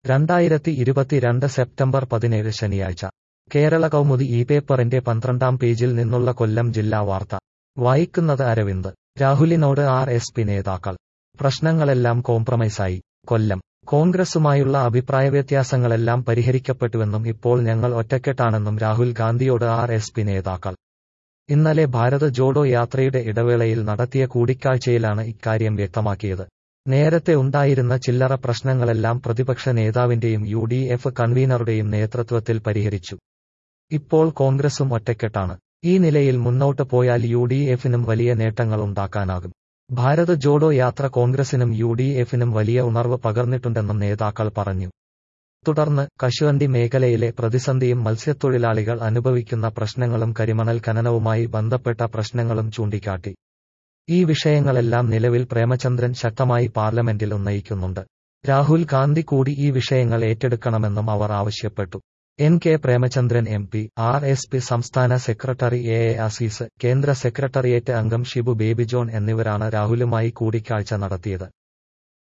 2022 September 17 ശനിയാഴ്ച കേരള കൗമുദി ഈ പേപ്പറിന്റെ 12-ാം പേജിൽ നിന്നുള്ള കൊല്ലം ജില്ലാ വാർത്ത വായിക്കുന്നത് അരവിന്ദ്. രാഹുലിനോട് ആർ.എസ്.പി നേതാക്കൾ. പ്രശ്നങ്ങളെല്ലാം കോംപ്രമൈസായി. കൊല്ലം. കോൺഗ്രസുമായുള്ള അഭിപ്രായവ്യത്യാസങ്ങളെല്ലാം പരിഹരിക്കപ്പെട്ടുവെന്നും ഇപ്പോൾ ഞങ്ങൾ ഒറ്റക്കെട്ടാണെന്നും രാഹുൽ ഗാന്ധിയോട് ആർ.എസ്.പി നേതാക്കൾ. ഇന്നലെ ഭാരത് ജോഡോ യാത്രയുടെ ഇടവേളയിൽ നടത്തിയ കൂടിക്കാഴ്ചയിലാണ് ഇക്കാര്യം വ്യക്തമാക്കിയത്. നേരത്തെ ഉണ്ടായിരുന്ന ചില്ലറ പ്രശ്നങ്ങളെല്ലാം പ്രതിപക്ഷ നേതാവിന്റെയും യു.ഡി.എഫ് കൺവീനറുടെയും നേതൃത്വത്തിൽ പരിഹരിച്ചു. ഇപ്പോൾ കോൺഗ്രസും ഒറ്റക്കെട്ടാണ്. ഈ നിലയിൽ മുന്നോട്ട് പോയാൽ യു.ഡി.എഫിനും വലിയ നേട്ടങ്ങൾ ഉണ്ടാക്കാനാകും. ഭാരത് ജോഡോ യാത്ര കോൺഗ്രസിനും യു.ഡി.എഫിനും വലിയ ഉണർവ് പകർന്നിട്ടുണ്ടെന്നും നേതാക്കൾ പറഞ്ഞു. തുടർന്ന് കശുവണ്ടി മേഖലയിലെ പ്രതിസന്ധിയും മത്സ്യത്തൊഴിലാളികൾ അനുഭവിക്കുന്ന പ്രശ്നങ്ങളും കരിമണൽ ഖനനവുമായി ബന്ധപ്പെട്ട പ്രശ്നങ്ങളും ചൂണ്ടിക്കാട്ടി. ഈ വിഷയങ്ങളെല്ലാം നിലവിൽ പ്രേമചന്ദ്രൻ ശക്തമായി പാർലമെന്റിൽ ഉന്നയിക്കുന്നുണ്ട്. രാഹുൽ ഗാന്ധി കൂടി ഈ വിഷയങ്ങൾ ഏറ്റെടുക്കണമെന്നും അവർ ആവശ്യപ്പെട്ടു. എൻ.കെ. പ്രേമചന്ദ്രൻ എം.പി, ആർ.എസ്.പി സംസ്ഥാന സെക്രട്ടറി എ.എ. അസീസ്, കേന്ദ്ര സെക്രട്ടറിയേറ്റ് അംഗം ഷിബു ബേബി ജോൺ എന്നിവരാണ് രാഹുലുമായി കൂടിക്കാഴ്ച നടത്തിയത്.